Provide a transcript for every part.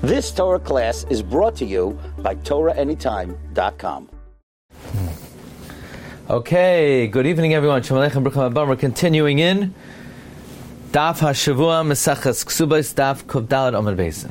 This Torah class is brought to you by TorahAnytime.com. Okay, good evening everyone. Shalom Aleichem, Baruch Haba. We're continuing in Daf HaShavua Meseches Ksubos Daf Kuf Daled Amud Beis.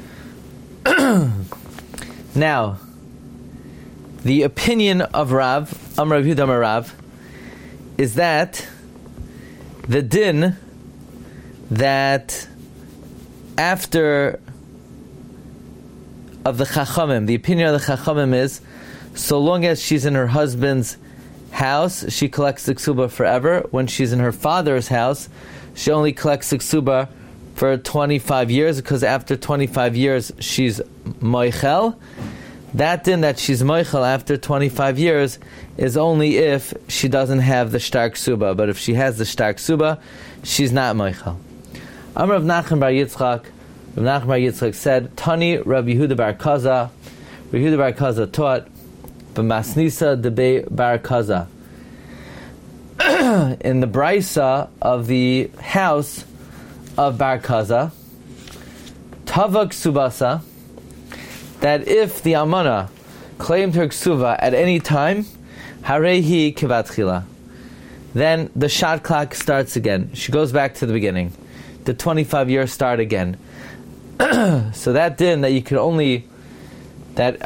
Now, the opinion of Rav, Amar Rav Yehuda Amar Rav, is that the din that after of the Chachamim, the opinion of the Chachamim is, so long as she's in her husband's house, she collects the ksuba forever. When she's in her father's house, she only collects the ksuba for 25 years, because after 25 years she's moichel. That din that she's moichel after 25 years is only if she doesn't have the shtar ksuba. But if she has the shtar ksuba, she's not moichel. Amar Rav Nachman bar Yitzchak. Rav Nachman bar Yitzchak said, Tani Rabbi Yehuda bar Kaza. Rabbi Yehuda bar Kaza taught, B'masnisa debei bar Kaza. In the brisa of the house of Bar Kaza, Tava Ksubasa, that if the Almana claimed her Ksuva at any time, Harehi Kivatchila, then the shot clock starts again. She goes back to the beginning. The 25 years start again. So that din that you could only that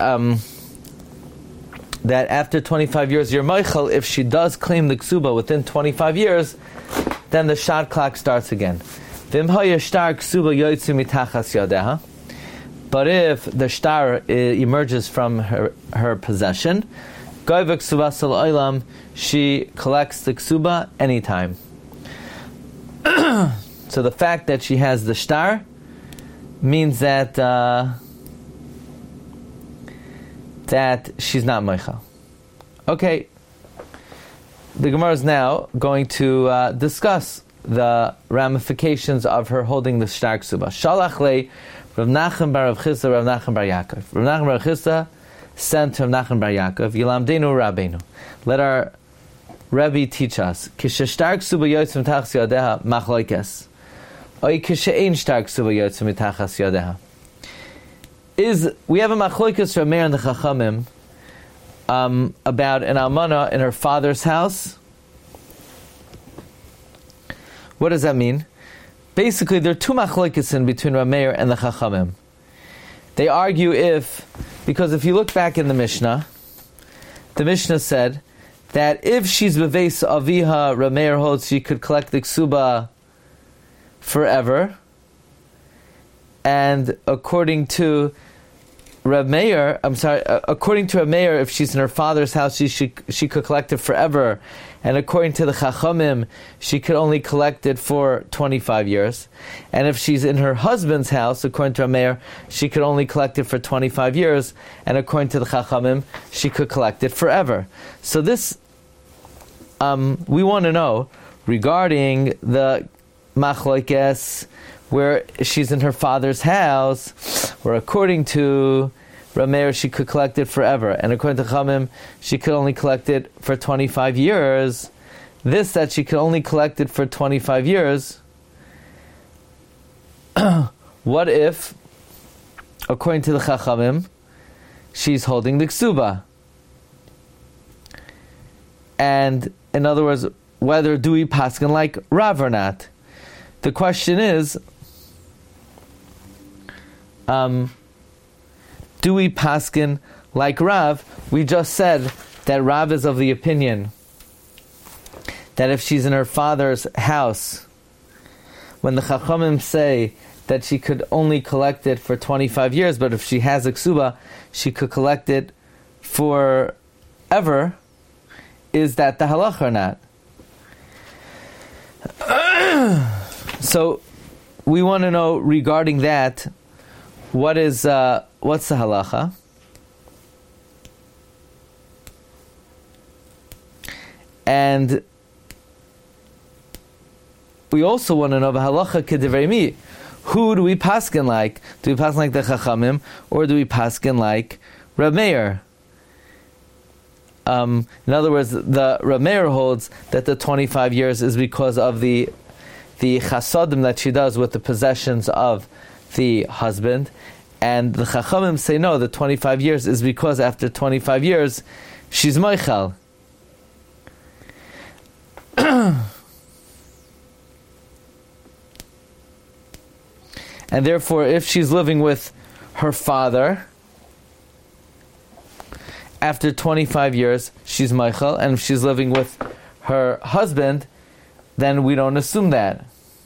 after 25 years you're moichel, if she does claim the ksuba within 25 years, then the shot clock starts again. But if the shtar emerges from her possession, she collects the ksuba anytime. So the fact that she has the shtar means that that she's not moichel. Okay, the Gemara is now going to discuss the ramifications of her holding the shtar ksuba. Shalach le Rav Nachman bar Rav Chisda Rav Nachman bar Yaakov. Rav Nachman bar Chisda sent to Rav Nachman bar Yaakov, Yilamdenu Rabbeinu. Let our Rebbe teach us. Kishe shtar ksuba yotzim tachas yadeha machlokes. Oy kishe ein shtar ksuba yotzim tachas yadeha. We have a machlokes from Meir and the Chachamim about an almana in her father's house. What does that mean? Basically, there are two machlokes in between Rameir and the Chachamim. They argue because if you look back in the Mishnah said that if she's beveis aviha, Rameir holds she could collect the ksuba forever, and according to Rameir, if she's in her father's house, she could collect it forever. And according to the Chachamim, she could only collect it for 25 years. And if she's in her husband's house, according to Rameir, she could only collect it for 25 years. And according to the Chachamim, she could collect it forever. So this, we want to know regarding the machlokes, where she's in her father's house, where according to Rameir she could collect it forever, and according to Chachamim she could only collect it for 25 years. This that she could only collect it for 25 years, what if, according to the Chachamim, she's holding the ksuba? And in other words, whether do we paskin like Rav or not? The question is, do we paskin like Rav? We just said that Rav is of the opinion that if she's in her father's house, when the Chachamim say that she could only collect it for 25 years, but if she has a ksuba, she could collect it forever, is that the halacha or not? So we want to know regarding that, what's the halacha? And we also want to know the halacha k'divrei mi. Who do we paskin like? Do we paskin like the Chachamim, or do we paskin like Reb Meir? In other words, the Reb Meir holds that the 25 years is because of the chasadim that she does with the possessions of the husband, And the Chachamim say no, the 25 years is because after 25 years, she's Moichel. And therefore, if she's living with her father, after 25 years, she's Moichel. And if she's living with her husband, then we don't assume that.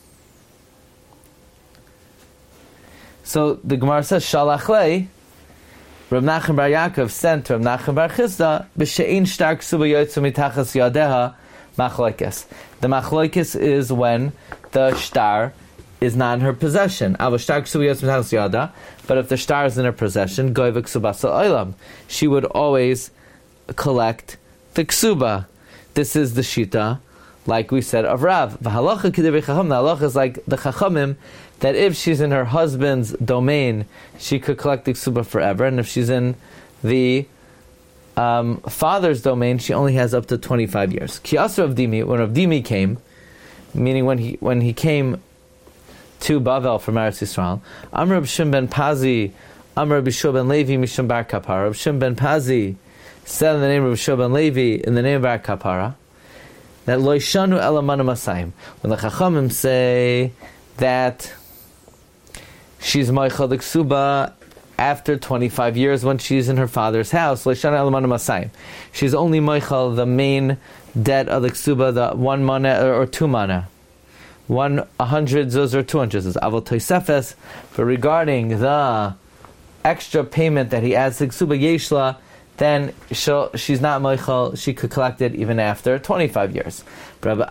So the Gemara says, Shalach lei, Rav Nachman bar Yaakov sent to Rav Nachman bar Chisda, b'she'ein shtar ksuba yotzu mitachas yadeha machlokes. The machlokes is when the shtar is not in her possession. But if the shtar is in her possession, she would always collect the ksuba. This is the shita, like we said, of Rav. The halacha is like the chachamim, that if she's in her husband's domain, she could collect the ksuba forever, and if she's in the father's domain, she only has up to 25 years. Kiasar of Dimi, when Rav Dimi came, meaning when he came to Bavel from Eretz Yisrael, Amr Reb Shimon ben Pazi, Amr Reb Yeshua ben Levi, Mishum bar Kapara. Reb Shimon ben Pazi said in the name of Reb Yeshua ben Levi, in the name of Bar Kapara, that Lo Yishanu Elamana Masayim. When the Chachamim say that she's Moichel the Ksuba after 25 years when she's in her father's house, Lo Yishanu Elamana Masayim. She's only Moichel the main debt of the Ksuba, the 1 mana or 2 mana. 100 zuz or 200 zuz. Avol Tosefes, but regarding the extra payment that he adds to Ksuba Yeshla, then she's not Moichel, she could collect it even after 25 years. She doesn't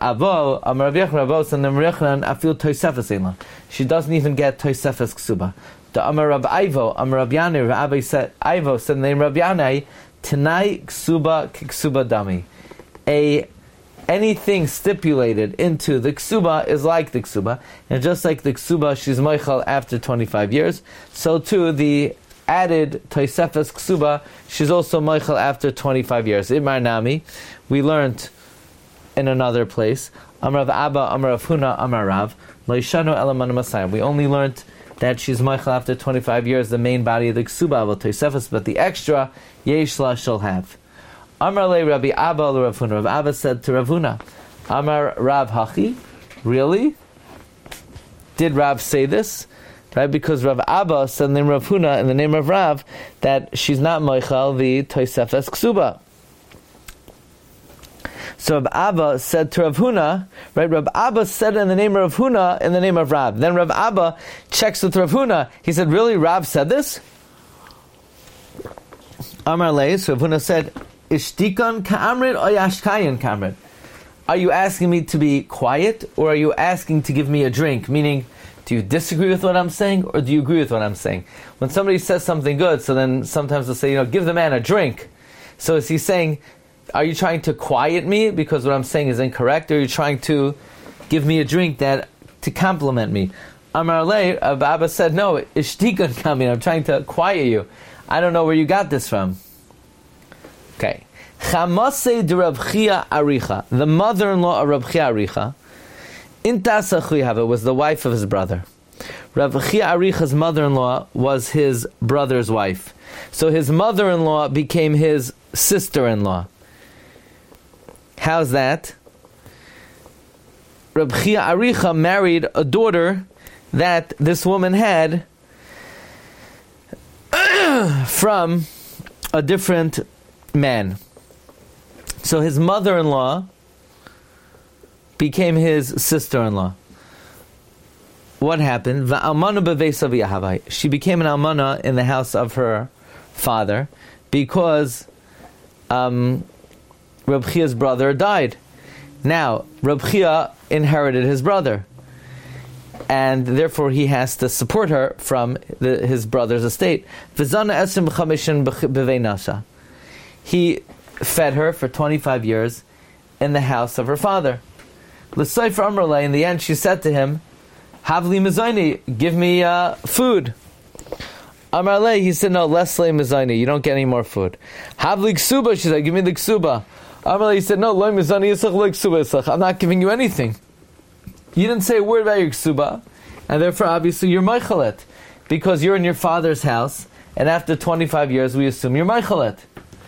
even get Tosefes Ksuba. The Amar Rab Ivo, Amar Rab Yanai, Rabbi said, Ivo said the name Rab Yanai, Tanai Ksuba Kiksuba Dami. Anything stipulated into the ksuba is like the ksuba, and just like the ksuba, she's moichel after 25 years. So too, the added Tosefes ksuba, she's also moichel after 25 years. Imar Nami, we learned in another place. Amar Rav Abba, Amar Rav Huna, Amar Rav Lo Yishanu Elaman Masayim. We only learned that she's moichel after 25 years, the main body of the ksuba of Tosefes, but the extra Yeshla shall have. Amar le Rabbi Abba le Rav Huna. Rav Abba said to Rav Huna, Amar Rav Hachi, really? Did Rav say this? Right? Because Rav Abba said in the name of Rav Huna, in the name of Rav, that she's not moichel the Tosefes Ksuba. So Rav Abba said to Rav Huna, right? Rav Abba said in the name of Rav Huna, in the name of Rav. Then Rav Abba checks with Rav Huna. He said, really, Rav said this? Amar le, so Rav Huna said, Ishtikon ka'amrit or yashkayan ka'amrit? Are you asking me to be quiet, or are you asking to give me a drink? Meaning, do you disagree with what I'm saying, or do you agree with what I'm saying? When somebody says something good, so then sometimes they'll say, give the man a drink. So is he saying, are you trying to quiet me because what I'm saying is incorrect, or are you trying to give me a drink to compliment me? Amar le, Abba said, no, ishtikon ka'amrit, I'm trying to quiet you. I don't know where you got this from. Okay. Chamase de Rav Chia Aricha, the mother-in-law of Rav Chia Aricha, Intasa Chuyave was the wife of his brother. Rav Chia Aricha's mother-in-law was his brother's wife. So his mother-in-law became his sister-in-law. How's that? Rav Chia Aricha married a daughter that this woman had from a different man. So his mother-in-law became his sister-in-law. What happened? She became an almana in the house of her father because Reb Chia's brother died. Now, Reb Chia inherited his brother, and therefore he has to support her from his brother's estate. He fed her for 25 years in the house of her father. In the end, she said to him, Havli mizayni, give me food. Amarle, he said, no, lesle mizayni, you don't get any more food. Havli ksuba, she said, give me the ksuba. Amarle, he said, no, lo mizayni yisach, lo ksuba yisach, I'm not giving you anything. You didn't say a word about your ksuba, and therefore, obviously, you're meichelet. because you're in your father's house, and after 25 years we assume you're Meichelet.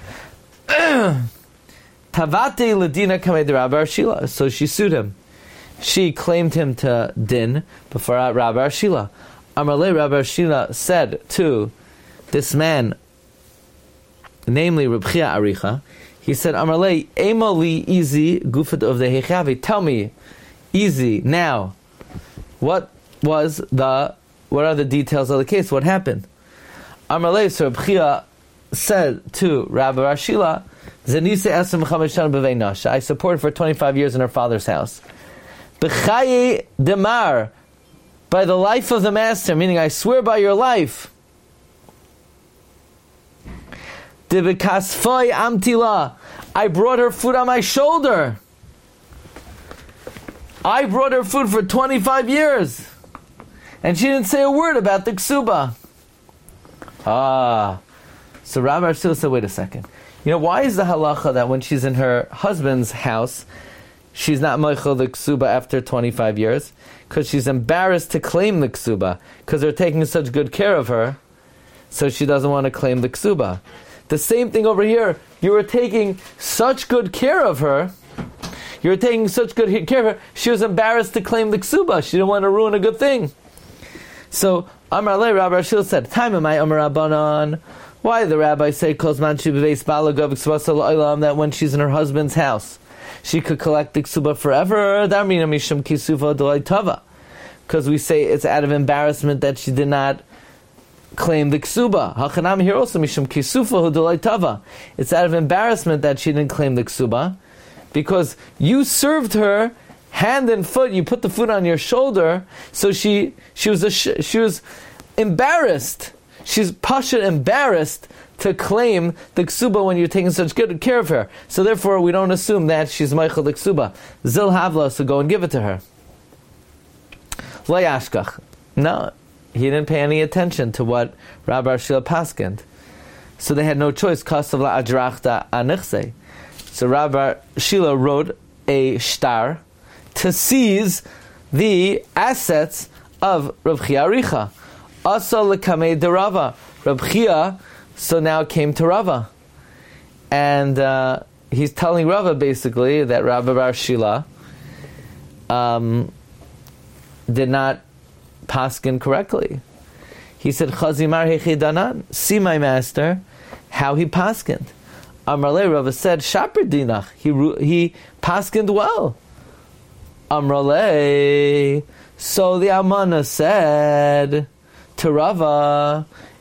Tavate Ladina Kamei Rabbi Arshila. So she sued him. She claimed him to din before Rabbi Arshila. Amarle Rabbi Arshila said to this man, namely Reb Chia Aricha, he said, Amarle, Emoli easy gufat of the Hechavi. Tell me, easy, now, what are the details of the case? What happened? Amarle, so Reb Chia said to Rabbi Arshila, I supported for 25 years in her father's house. B'chaye demar, by the life of the master, meaning I swear by your life. Dibikasfoy amtila, I brought her food on my shoulder. I brought her food for 25 years. And she didn't say a word about the ksuba. So Rabbi Arshila said, wait a second. Why is the halacha that when she's in her husband's house, she's not meichel the ksuba after 25 years? Because she's embarrassed to claim the ksuba, because they're taking such good care of her, so she doesn't want to claim the ksuba. The same thing over here. You were taking such good care of her. She was embarrassed to claim the ksuba. She didn't want to ruin a good thing. So Amar Le, Rabbi Arshila said, Time am I Amar Rabbanan. Why did the rabbi say that when she's in her husband's house, she could collect the ksuba forever? Because we say it's out of embarrassment that she did not claim the ksuba. Hachanam here also mishum kisufa hudolai tava. It's out of embarrassment that she didn't claim the ksuba, because you served her hand and foot. You put the food on your shoulder, so she was embarrassed. She's pasha embarrassed to claim the ksuba when you're taking such good care of her. So therefore, we don't assume that she's meichel the ksuba. Zil havla, so go and give it to her. Lo yashkach. No, he didn't pay any attention to what Rabbi Arshila paskind. So they had no choice. Kasav la adrachta anichse. So Rabbi Arshila wrote a shtar to seize the assets of Reb Chia Aricha. Asa lekamei de Rava. Reb Chia so now came to Rava. And he's telling Rava basically that Rabbi Arshila did not paskin correctly. He said, Chazimar hechidanan, see my master, how he paskind. Amrale, Rava said, Shaper dinach, he paskind well. Amrale, so the Amana said to Rava,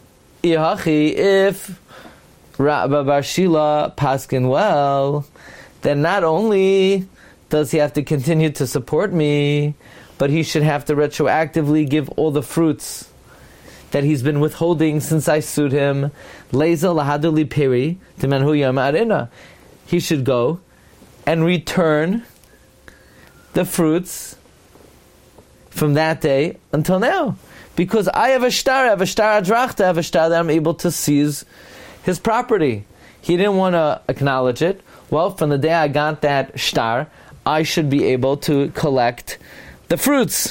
if Rabbi Arshila paskin well, then not only does he have to continue to support me, but he should have to retroactively give all the fruits that he's been withholding since I sued him. Leza lahaduli peri temenhu yom arina. He should go and return the fruits from that day until now. Because I have a shtar adrachta, I have a shtar that I'm able to seize his property. He didn't want to acknowledge it. Well, from the day I got that shtar, I should be able to collect the fruits.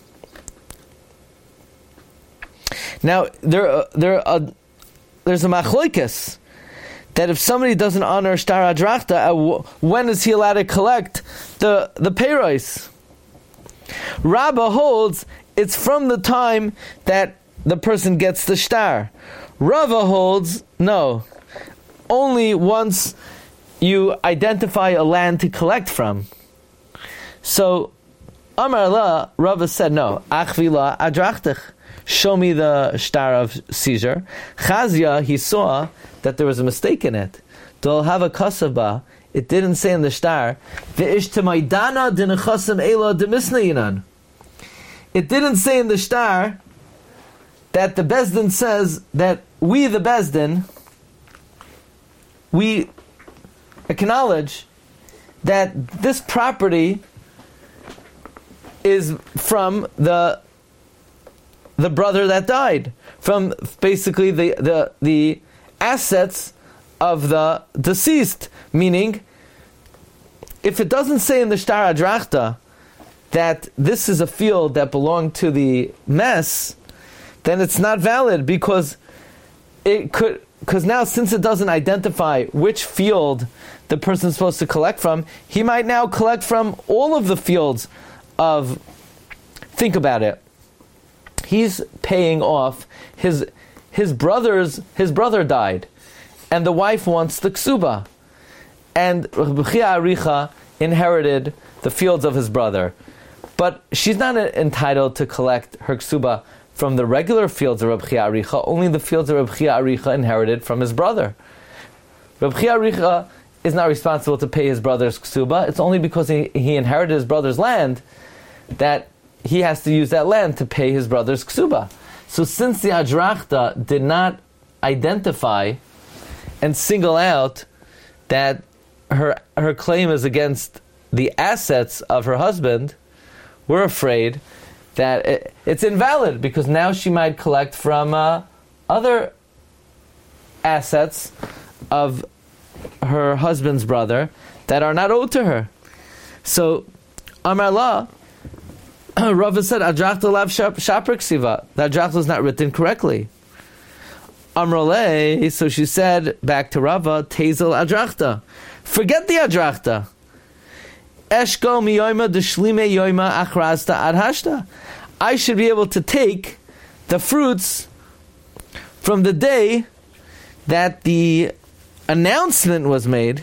Now, there's a machloikes that if somebody doesn't honor shtar adrachta, when is he allowed to collect the peiros? Rabbah holds it's from the time that the person gets the shtar. Rava holds no, only once you identify a land to collect from. So Amar la, Rava said no. Achvila adrachtich. Show me the shtar of seizure. Chazia, he saw that there was a mistake in it. Dol have a kasaba. It didn't say in the shtar. Ve'ish temaydana dinachasam ela demisnayinan. It didn't say in the shtar that the Bezdin says that we, the Bezdin, we acknowledge that this property is from the brother that died, from basically the assets of the deceased. Meaning, if it doesn't say in the shtar adrachta that this is a field that belonged to the mess, then it's not valid because now since it doesn't identify which field the person's supposed to collect from, he might now collect from all of the fields of, think about it. He's paying off his brother died, and the wife wants the ksuba. And Rabbi Chia Aricha inherited the fields of his brother. But she's not entitled to collect her ksuba from the regular fields of Rabbi Chia Aricha, only the fields of Rabbi Chia Aricha inherited from his brother. Rabbi Chia Aricha is not responsible to pay his brother's ksuba. It's only because he inherited his brother's land that he has to use that land to pay his brother's ksuba. So since the Adrachta did not identify and single out that her claim is against the assets of her husband, we're afraid that it's invalid because now she might collect from other assets of her husband's brother that are not owed to her. So, Amar La, Rava said, Adrachta lav shaprik siva. The Adrachta is not written correctly. Amrole, so she said back to Rava, Tezel Adrachta. Forget the Adrachta. Eshko miyoima deshlime yoima achrasta adhashta. I should be able to take the fruits from the day that the announcement was made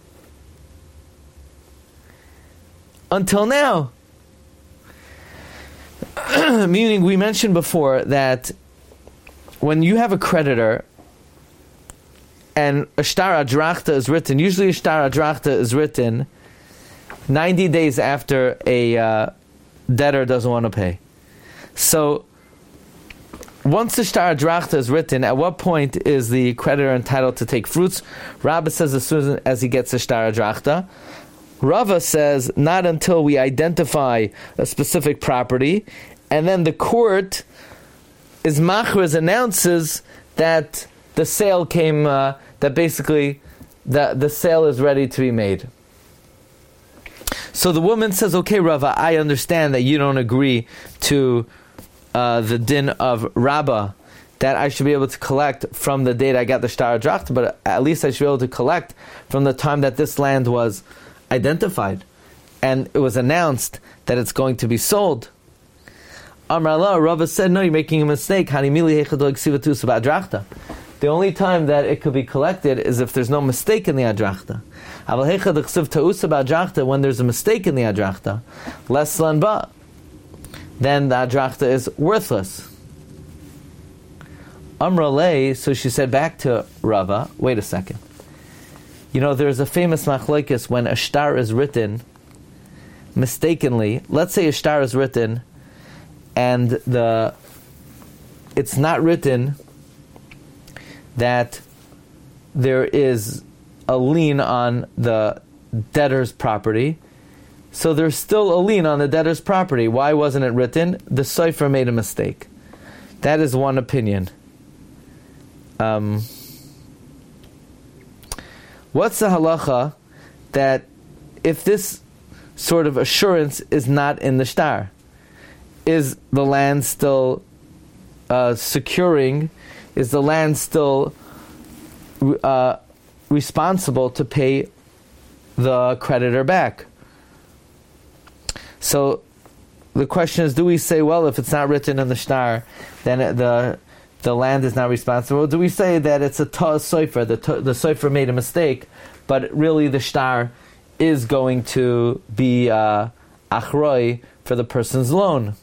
until now. Meaning, we mentioned before that when you have a creditor and a shtar adrachta is written, usually a shtar adrachta is written 90 days after a debtor doesn't want to pay. So, once the shtar adrachta is written, at what point is the creditor entitled to take fruits? Rabba says as soon as he gets a shtar adrachta. Rava says not until we identify a specific property, and then the court is machriz, announces that the sale came, that basically the sale is ready to be made. So the woman says, okay, Rava, I understand that you don't agree to the din of Rabbah, that I should be able to collect from the date I got the shtar adrachta, but at least I should be able to collect from the time that this land was identified and it was announced that it's going to be sold. Amar Allah, Rava said, no, you're making a mistake. The only time that it could be collected is if there's no mistake in the adrachta. When there's a mistake in the adrachta, less lanba, then the adrachta is worthless. Amrale, so she said back to Rava, wait a second. You know, there's a famous machlokes when a shtar is written mistakenly. Let's say a shtar is written and it's not written that there is a lien on the debtor's property. So there's still a lien on the debtor's property. Why wasn't it written? The sofer made a mistake. That is one opinion. What's the halacha that if this sort of assurance is not in the shtar? Is the land still securing? Is the land still responsible to pay the creditor back? So the question is, do we say, well, if it's not written in the shtar, then the land is not responsible? Or do we say that it's a ta'as sofer, the sofer made a mistake, but really the shtar is going to be achroi for the person's loan?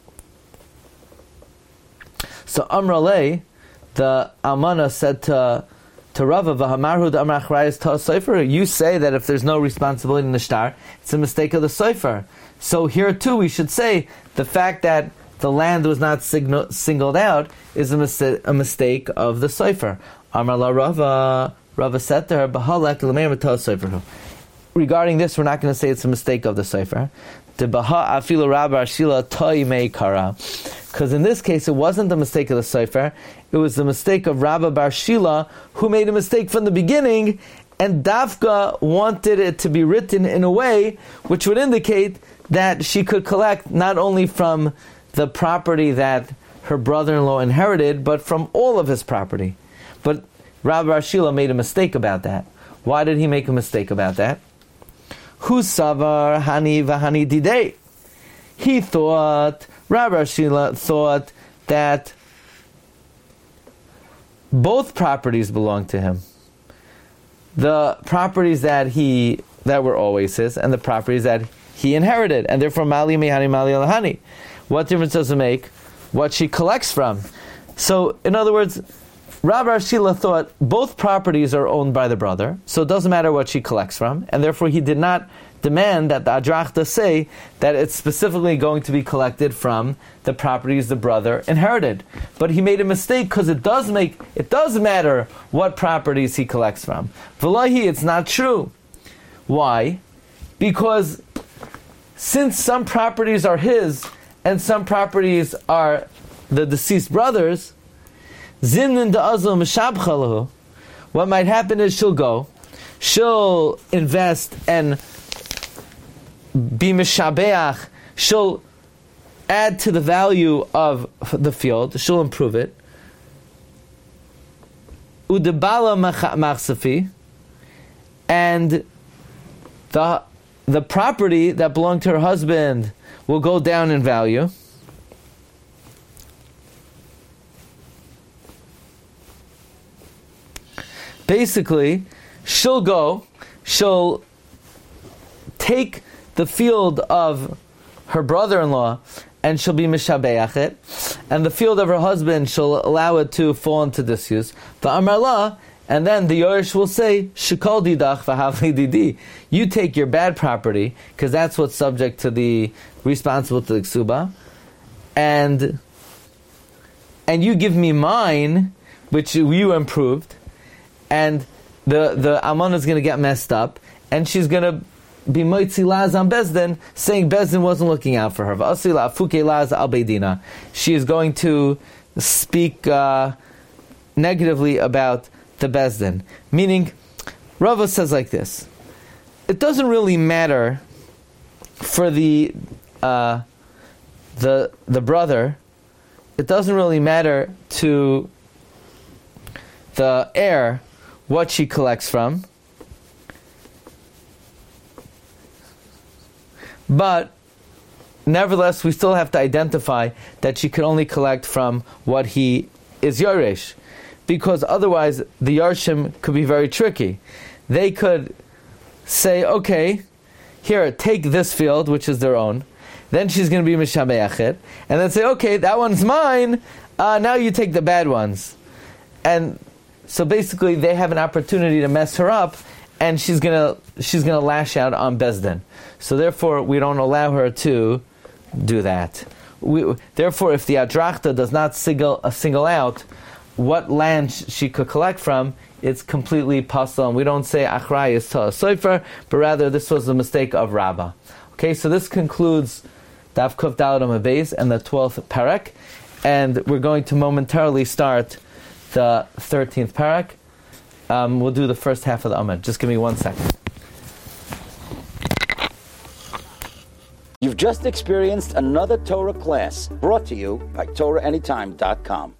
So Amrale, the Almana, said to Rava, "V'hamarhu d'amar achrayis ta'as sofer." You say that if there's no responsibility in the shtar, it's a mistake of the sofer. So here too, we should say the fact that the land was not singled out is a mistake of the sofer. Amar la Rava, Rava said to her, "B'halek l'meir ta'as sofer." Regarding this, we're not going to say it's a mistake of the sofer. Because in this case, it wasn't the mistake of the sofer, it was the mistake of Rabba Bar Shila, who made a mistake from the beginning, and Dafka wanted it to be written in a way which would indicate that she could collect not only from the property that her brother-in-law inherited, but from all of his property. But Rabbi Bar Shila made a mistake about that. Why did he make a mistake about that? Hu savar hani v'hani didei. He thought, Rabbi Bar Shila thought that both properties belonged to him. The properties that were always his, and the properties that he inherited, and therefore mali mehani mali alahani. What difference does it make? What she collects from. So, in other words, Rabbi Bar Shila thought both properties are owned by the brother, so it doesn't matter what she collects from, and therefore he did not demand that the Adrachta say that it's specifically going to be collected from the properties the brother inherited. But he made a mistake because it does matter what properties he collects from. V'lahi, it's not true. Why? Because since some properties are his and some properties are the deceased brother's, Zimnin da'azul mishabchalahu, what might happen is she'll invest and be mishabeach, she'll add to the value of the field, she'll improve it. Udebala machsafi, and the property that belonged to her husband will go down in value. Basically, she'll take the field of her brother-in-law and she'll be mishabeach it, and the field of her husband she'll allow it to fall into disuse. V'amar, and then the Yoresh will say, Shekol didach v'havli didi. You take your bad property, because that's what's subject to the responsible to the ksuba, and you give me mine, which you improved, and the almana is going to get messed up, and she's going to be moitzi laz on Bezdin, saying Bezdin wasn't looking out for her. V'asila afuke laz al beidina. She is going to speak negatively about the Bezdin. Meaning, Rava says like this: it doesn't really matter for the brother. It doesn't really matter to the heir what she collects from. But nevertheless, we still have to identify that she could only collect from what he is Yoresh, because otherwise the Yarshim could be very tricky. They could say, okay, here, take this field, which is their own. Then she's going to be Mishabeach it, and then say, okay, that one's mine, now you take the bad ones. And so basically they have an opportunity to mess her up, and she's gonna lash out on Bezdin. So therefore, we don't allow her to do that. Therefore, if the Adrachta does not single out what land she could collect from, it's completely pasul. And we don't say Achrai is Ta'ah Sofer, but rather this was a mistake of Rabbah. Okay, so this concludes Daf Kuf Daled Amud Beis and the 12th parak, and we're going to momentarily start the 13th parak. We'll do the first half of the Amud. Just give me 1 second. You've just experienced another Torah class brought to you by TorahAnytime.com.